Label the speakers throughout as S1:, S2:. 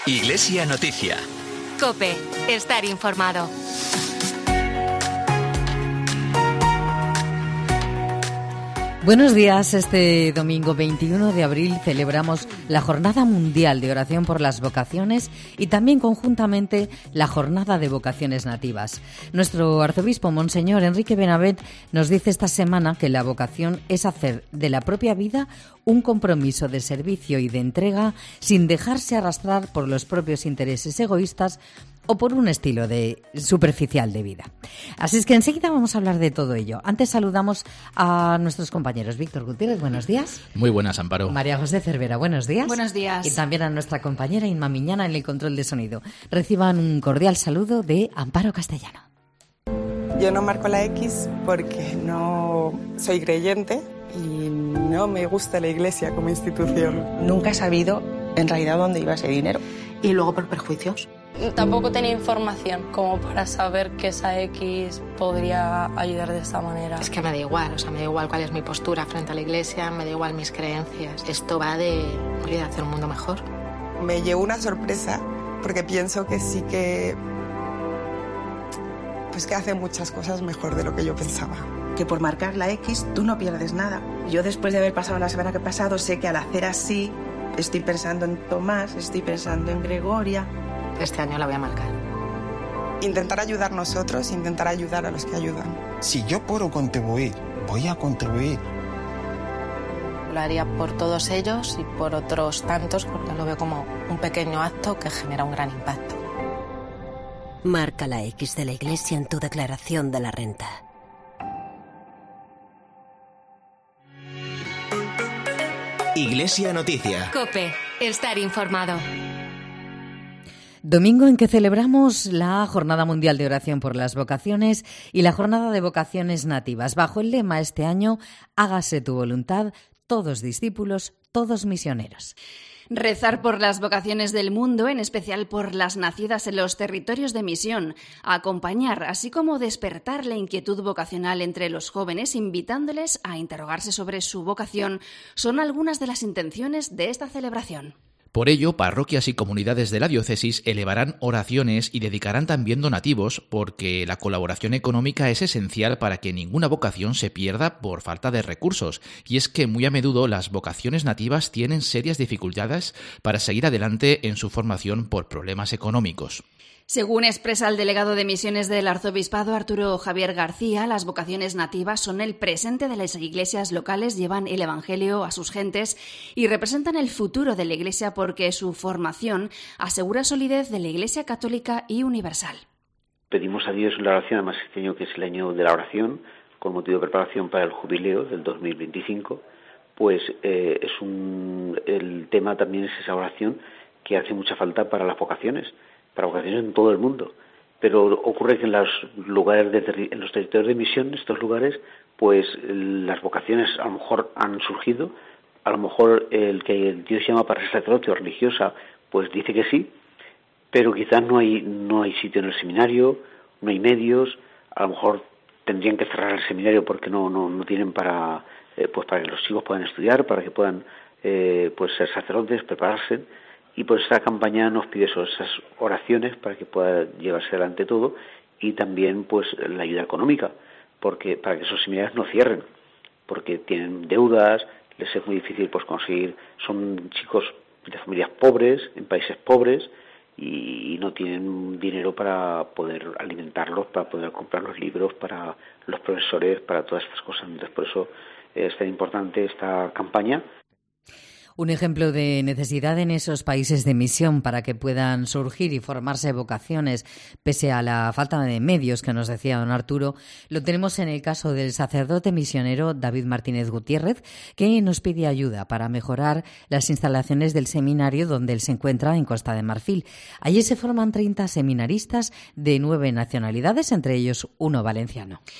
S1: Iglesia Noticia.
S2: COPE. Estar informado.
S3: Buenos días. Este domingo 21 de abril celebramos la Jornada Mundial de Oración por las Vocaciones y también conjuntamente la Jornada de Vocaciones Nativas. Nuestro arzobispo, Monseñor Enrique Benavent, nos dice esta semana que la vocación es hacer de la propia vida un compromiso de servicio y de entrega sin dejarse arrastrar por los propios intereses egoístas o por un estilo superficial de vida. Así es que enseguida vamos a hablar de todo ello. Antes saludamos a nuestros compañeros. Víctor Gutiérrez, buenos días.
S4: Muy buenas, Amparo.
S3: María José Cervera, buenos días.
S5: Buenos días.
S3: Y también a nuestra compañera Inma Miñana en el control de sonido. Reciban un cordial saludo de Amparo Castellano.
S6: Yo no marco la X porque no soy creyente y no me gusta la Iglesia como institución.
S7: Nunca he sabido en realidad dónde iba ese dinero.
S5: Y luego por perjuicios.
S8: Tampoco tenía información como para saber que esa X podría ayudar de esta manera.
S9: Es que me da igual, me da igual cuál es mi postura frente a la Iglesia, me da igual mis creencias. Esto va de hacer un mundo mejor.
S6: Me llevó una sorpresa porque pienso que sí que hace muchas cosas mejor de lo que yo pensaba.
S7: Que por marcar la X tú no pierdes nada. Yo después de haber pasado la semana que ha pasado sé que al hacer así estoy pensando en Tomás, estoy pensando en Gregoria.
S9: Este año la voy a marcar.
S6: Intentar ayudar nosotros, intentar ayudar a los que ayudan.
S10: Si yo puedo contribuir, voy a contribuir.
S9: Lo haría por todos ellos y por otros tantos, porque lo veo como un pequeño acto que genera un gran impacto.
S11: Marca la X de la Iglesia en tu declaración de la renta.
S1: Iglesia Noticia.
S2: COPE. Estar informado.
S3: Domingo en que celebramos la Jornada Mundial de Oración por las Vocaciones y la Jornada de Vocaciones Nativas, bajo el lema este año, hágase tu voluntad, todos discípulos, todos misioneros.
S5: Rezar por las vocaciones del mundo, en especial por las nacidas en los territorios de misión, acompañar, así como despertar la inquietud vocacional entre los jóvenes, invitándoles a interrogarse sobre su vocación, son algunas de las intenciones de esta celebración.
S4: Por ello, parroquias y comunidades de la diócesis elevarán oraciones y dedicarán también donativos, porque la colaboración económica es esencial para que ninguna vocación se pierda por falta de recursos. Y es que muy a menudo las vocaciones nativas tienen serias dificultades para seguir adelante en su formación por problemas económicos.
S5: Según expresa el delegado de misiones del Arzobispado, Arturo Javier García, las vocaciones nativas son el presente de las iglesias locales, llevan el Evangelio a sus gentes y representan el futuro de la Iglesia porque su formación asegura solidez de la Iglesia católica y universal.
S12: Pedimos a Dios la oración, además este año que es el año de la oración, con motivo de preparación para el jubileo del 2025, pues el tema también es esa oración que hace mucha falta para las vocaciones en todo el mundo, pero ocurre que en los lugares en los territorios de misión, estos lugares, pues las vocaciones a lo mejor han surgido, a lo mejor el que Dios llama para ser sacerdote o religiosa, pues dice que sí, pero quizás no hay sitio en el seminario, no hay medios, a lo mejor tendrían que cerrar el seminario porque no tienen para que los chicos puedan estudiar, para que puedan ser sacerdotes, prepararse. Y pues esta campaña nos pide esas oraciones para que pueda llevarse adelante todo y también pues la ayuda económica, porque para que esos seminarios no cierren, porque tienen deudas, les es muy difícil pues conseguir, son chicos de familias pobres, en países pobres y no tienen dinero para poder alimentarlos, para poder comprar los libros, para los profesores, para todas estas cosas. Entonces por eso es tan importante esta campaña.
S3: Un ejemplo de necesidad en esos países de misión para que puedan surgir y formarse vocaciones pese a la falta de medios que nos decía don Arturo, lo tenemos en el caso del sacerdote misionero David Martínez Gutiérrez, que nos pide ayuda para mejorar las instalaciones del seminario donde él se encuentra en Costa de Marfil. Allí se forman 30 seminaristas de 9 nacionalidades, entre ellos uno valenciano.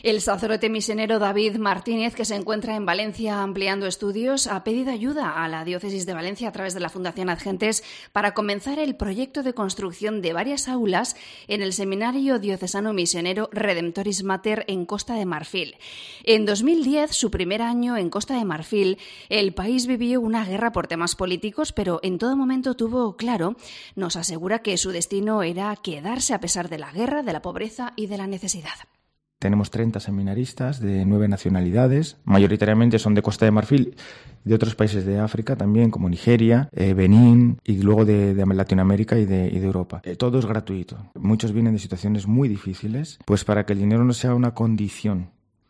S5: El sacerdote misionero David Martínez, que se encuentra en Valencia ampliando estudios, ha pedido ayuda a la Diócesis de Valencia a través de la Fundación Adgentes para comenzar el proyecto de construcción de varias aulas en el Seminario Diocesano Misionero Redemptoris Mater en Costa de Marfil. En 2010, su primer año en Costa de Marfil, el país vivió una guerra por temas políticos, pero en todo momento tuvo claro, nos asegura, que su destino era quedarse a pesar de la guerra, de la pobreza y de la necesidad.
S1: Tenemos 30 seminaristas de 9 nacionalidades, mayoritariamente son de Costa de Marfil, de otros países de África también, como Nigeria, Benín, y luego de Latinoamérica y de Europa. Todo es gratuito. Muchos vienen de situaciones muy difíciles, pues para que el dinero no sea una condición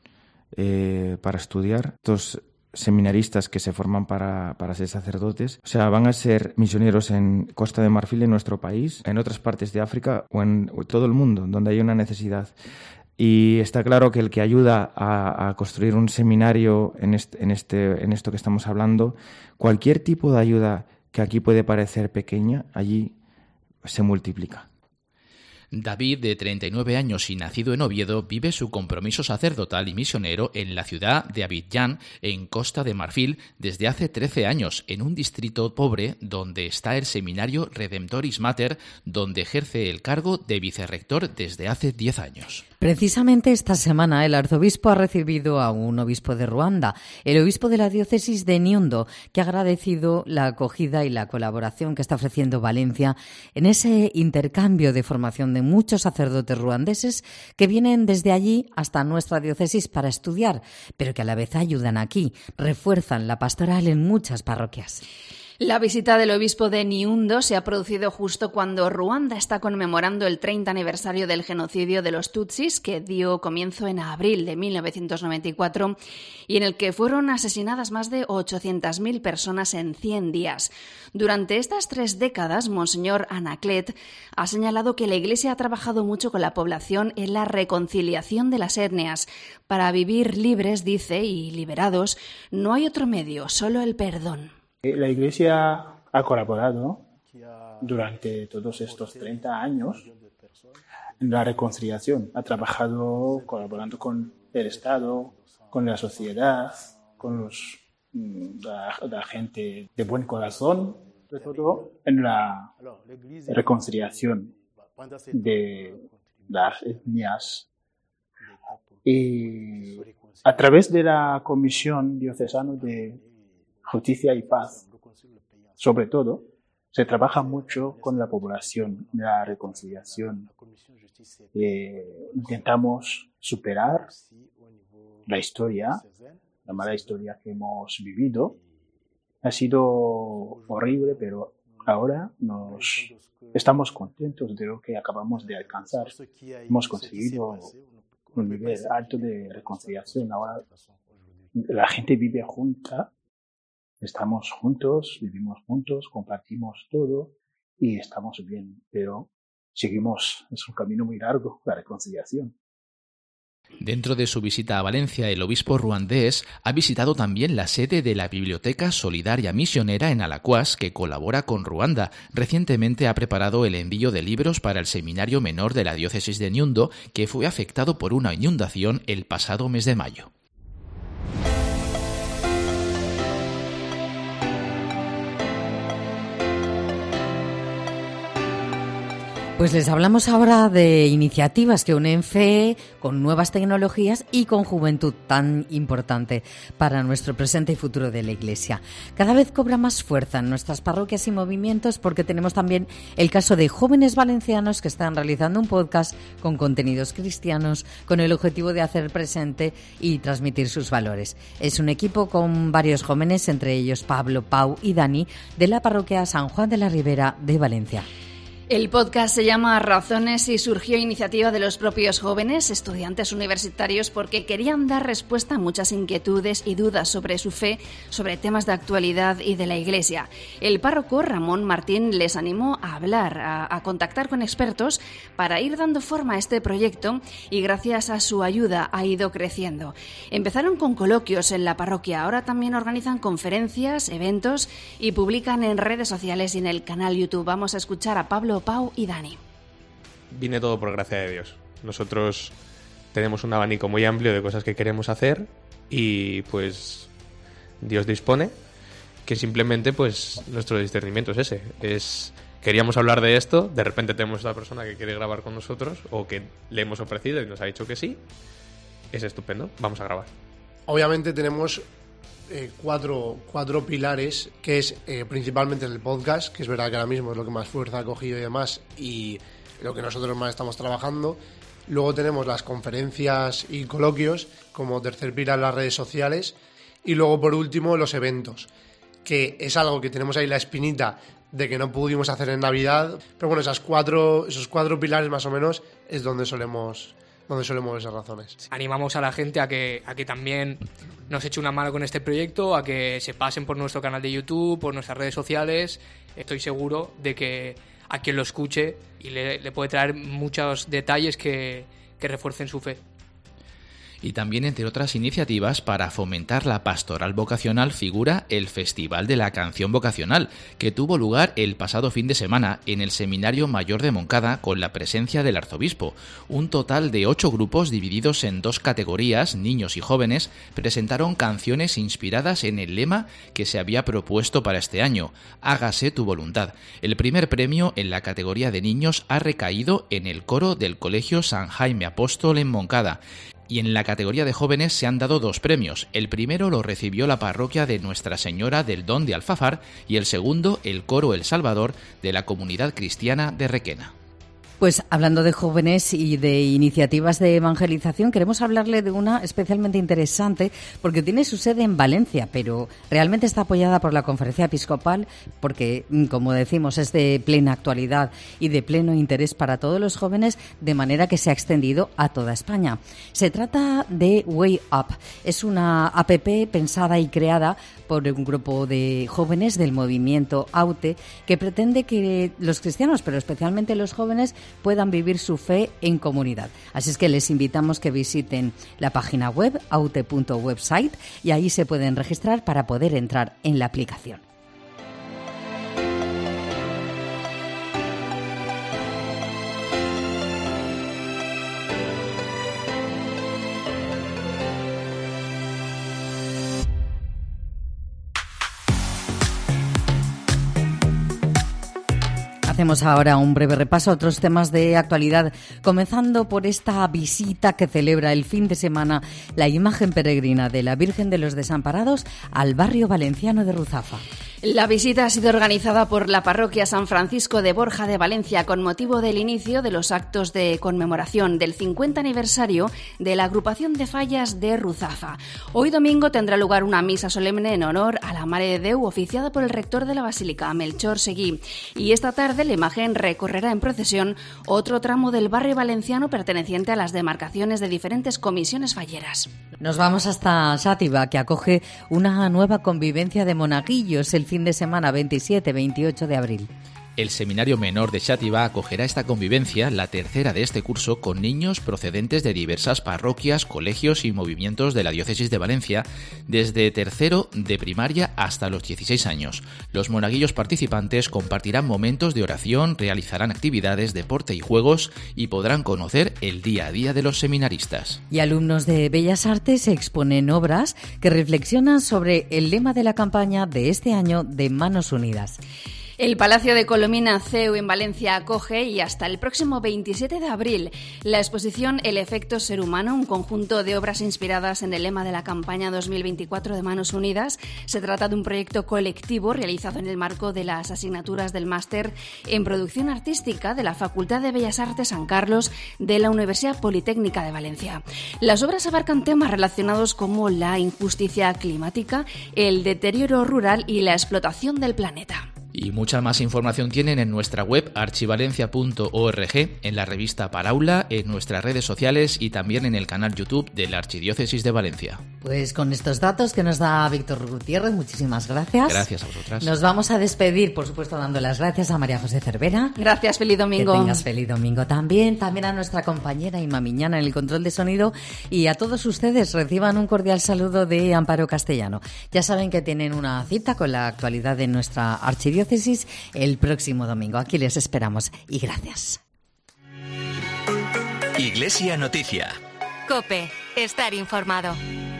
S1: para estudiar. Estos seminaristas que se forman para ser sacerdotes, o sea, van a ser misioneros en Costa de Marfil, en nuestro país, en otras partes de África o en todo el mundo, donde hay una necesidad. Y está claro que el que ayuda a construir un seminario en esto que estamos hablando, cualquier tipo de ayuda que aquí puede parecer pequeña, allí se multiplica.
S4: David, de 39 años y nacido en Oviedo, vive su compromiso sacerdotal y misionero en la ciudad de Abidjan, en Costa de Marfil, desde hace 13 años, en un distrito pobre donde está el seminario Redemptoris Mater, donde ejerce el cargo de vicerrector desde hace 10 años.
S3: Precisamente esta semana el arzobispo ha recibido a un obispo de Ruanda, el obispo de la diócesis de Niundo, que ha agradecido la acogida y la colaboración que está ofreciendo Valencia en ese intercambio de formación de muchos sacerdotes ruandeses que vienen desde allí hasta nuestra diócesis para estudiar, pero que a la vez ayudan aquí, refuerzan la pastoral en muchas parroquias.
S5: La visita del obispo de Niundo se ha producido justo cuando Ruanda está conmemorando el 30 aniversario del genocidio de los Tutsis, que dio comienzo en abril de 1994 y en el que fueron asesinadas más de 800.000 personas en 100 días. Durante estas 3 décadas, Monseñor Anaclet ha señalado que la Iglesia ha trabajado mucho con la población en la reconciliación de las etnias. Para vivir libres, dice, y liberados, no hay otro medio, solo el perdón.
S13: La Iglesia ha colaborado durante todos estos 30 años en la reconciliación. Ha trabajado colaborando con el Estado, con la sociedad, con la gente de buen corazón, sobre todo en la reconciliación de las etnias. Y a través de la Comisión Diocesana de Justicia y Paz, sobre todo, se trabaja mucho con la población, la reconciliación. Intentamos superar la historia, la mala historia que hemos vivido. Ha sido horrible, pero ahora estamos contentos de lo que acabamos de alcanzar. Hemos conseguido un nivel alto de reconciliación. Ahora la gente vive junta. Estamos juntos, vivimos juntos, compartimos todo y estamos bien, pero seguimos, es un camino muy largo, la reconciliación.
S4: Dentro de su visita a Valencia, el obispo ruandés ha visitado también la sede de la Biblioteca Solidaria Misionera en Alacuás, que colabora con Ruanda. Recientemente ha preparado el envío de libros para el seminario menor de la diócesis de Niundo, que fue afectado por una inundación el pasado mes de mayo.
S3: Pues les hablamos ahora de iniciativas que unen fe con nuevas tecnologías y con juventud, tan importante para nuestro presente y futuro de la Iglesia. Cada vez cobra más fuerza en nuestras parroquias y movimientos porque tenemos también el caso de jóvenes valencianos que están realizando un podcast con contenidos cristianos con el objetivo de hacer presente y transmitir sus valores. Es un equipo con varios jóvenes, entre ellos Pablo, Pau y Dani, de la parroquia San Juan de la Ribera de Valencia.
S5: El podcast se llama Razones y surgió a iniciativa de los propios jóvenes, estudiantes universitarios, porque querían dar respuesta a muchas inquietudes y dudas sobre su fe, sobre temas de actualidad y de la Iglesia. El párroco Ramón Martín les animó a hablar, a contactar con expertos para ir dando forma a este proyecto y gracias a su ayuda ha ido creciendo. Empezaron con coloquios en la parroquia, ahora también organizan conferencias, eventos y publican en redes sociales y en el canal YouTube. Vamos a escuchar a Pablo, Pau y Dani.
S14: Viene todo por gracia de Dios. Nosotros tenemos un abanico muy amplio de cosas que queremos hacer y pues Dios dispone que simplemente pues nuestro discernimiento es ese. Queríamos hablar de esto, de repente tenemos a esta persona que quiere grabar con nosotros o que le hemos ofrecido y nos ha dicho que sí. Es estupendo, vamos a grabar.
S15: Obviamente tenemos cuatro pilares, que es principalmente el podcast, que es verdad que ahora mismo es lo que más fuerza ha cogido y demás, y lo que nosotros más estamos trabajando. Luego tenemos las conferencias y coloquios, como tercer pilar las redes sociales, y luego por último los eventos, que es algo que tenemos ahí la espinita de que no pudimos hacer en Navidad, pero bueno, esos cuatro pilares más o menos es donde solemos esas razones.
S16: Animamos a la gente a que también nos eche una mano con este proyecto, a que se pasen por nuestro canal de YouTube, por nuestras redes sociales. Estoy seguro de que a quien lo escuche y le puede traer muchos detalles que refuercen su fe.
S4: Y también, entre otras iniciativas, para fomentar la pastoral vocacional figura el Festival de la Canción Vocacional, que tuvo lugar el pasado fin de semana en el Seminario Mayor de Moncada con la presencia del arzobispo. Un total de 8 grupos divididos en 2 categorías, niños y jóvenes, presentaron canciones inspiradas en el lema que se había propuesto para este año, Hágase tu voluntad. El primer premio en la categoría de niños ha recaído en el coro del Colegio San Jaime Apóstol en Moncada. Y en la categoría de jóvenes se han dado 2 premios. El primero lo recibió la parroquia de Nuestra Señora del Don de Alfafar y el segundo el coro El Salvador de la Comunidad Cristiana de Requena.
S3: Pues hablando de jóvenes y de iniciativas de evangelización, queremos hablarle de una especialmente interesante porque tiene su sede en Valencia, pero realmente está apoyada por la Conferencia Episcopal porque, como decimos, es de plena actualidad y de pleno interés para todos los jóvenes, de manera que se ha extendido a toda España. Se trata de Way Up. Es una app pensada y creada por un grupo de jóvenes del movimiento AUTE que pretende que los cristianos, pero especialmente los jóvenes, puedan vivir su fe en comunidad. Así es que les invitamos que visiten la página web aute.website y ahí se pueden registrar para poder entrar en la aplicación. Hacemos ahora un breve repaso a otros temas de actualidad, comenzando por esta visita que celebra el fin de semana la imagen peregrina de la Virgen de los Desamparados al barrio valenciano de Ruzafa.
S5: La visita ha sido organizada por la parroquia San Francisco de Borja de Valencia con motivo del inicio de los actos de conmemoración del 50 aniversario de la agrupación de fallas de Ruzafa. Hoy domingo tendrá lugar una misa solemne en honor a la Mare de Déu oficiada por el rector de la Basílica, Melchor Seguí, y esta tarde la imagen recorrerá en procesión otro tramo del barrio valenciano perteneciente a las demarcaciones de diferentes comisiones falleras.
S3: Nos vamos hasta Xàtiva, que acoge una nueva convivencia de monaguillos el fin de semana 27-28 de abril.
S4: El Seminario Menor de Xàtiva acogerá esta convivencia, la tercera de este curso, con niños procedentes de diversas parroquias, colegios y movimientos de la Diócesis de Valencia, desde tercero de primaria hasta los 16 años. Los monaguillos participantes compartirán momentos de oración, realizarán actividades, deporte y juegos y podrán conocer el día a día de los seminaristas.
S3: Y alumnos de Bellas Artes exponen obras que reflexionan sobre el lema de la campaña de este año de Manos Unidas.
S5: El Palacio de Colomina CEU en Valencia acoge y hasta el próximo 27 de abril la exposición El efecto ser humano, un conjunto de obras inspiradas en el lema de la campaña 2024 de Manos Unidas. Se trata de un proyecto colectivo realizado en el marco de las asignaturas del máster en producción artística de la Facultad de Bellas Artes San Carlos de la Universidad Politécnica de Valencia. Las obras abarcan temas relacionados como la injusticia climática, el deterioro rural y la explotación del planeta.
S4: Y mucha más información tienen en nuestra web archivalencia.org, en la revista Paraula, en nuestras redes sociales y también en el canal YouTube de la Archidiócesis de Valencia.
S3: Pues con estos datos que nos da Víctor Gutiérrez, muchísimas gracias.
S4: Gracias a vosotras.
S3: Nos vamos a despedir, por supuesto, dando las gracias a María José Cervera.
S5: Gracias, feliz domingo.
S3: Que tengas feliz domingo también. También a nuestra compañera Inma Miñana en el control de sonido y a todos ustedes reciban un cordial saludo de Amparo Castellano. Ya saben que tienen una cita con la actualidad de nuestra Archidiócesis el próximo domingo. Aquí les esperamos y gracias.
S17: Iglesia Noticia.
S2: COPE. Estar informado.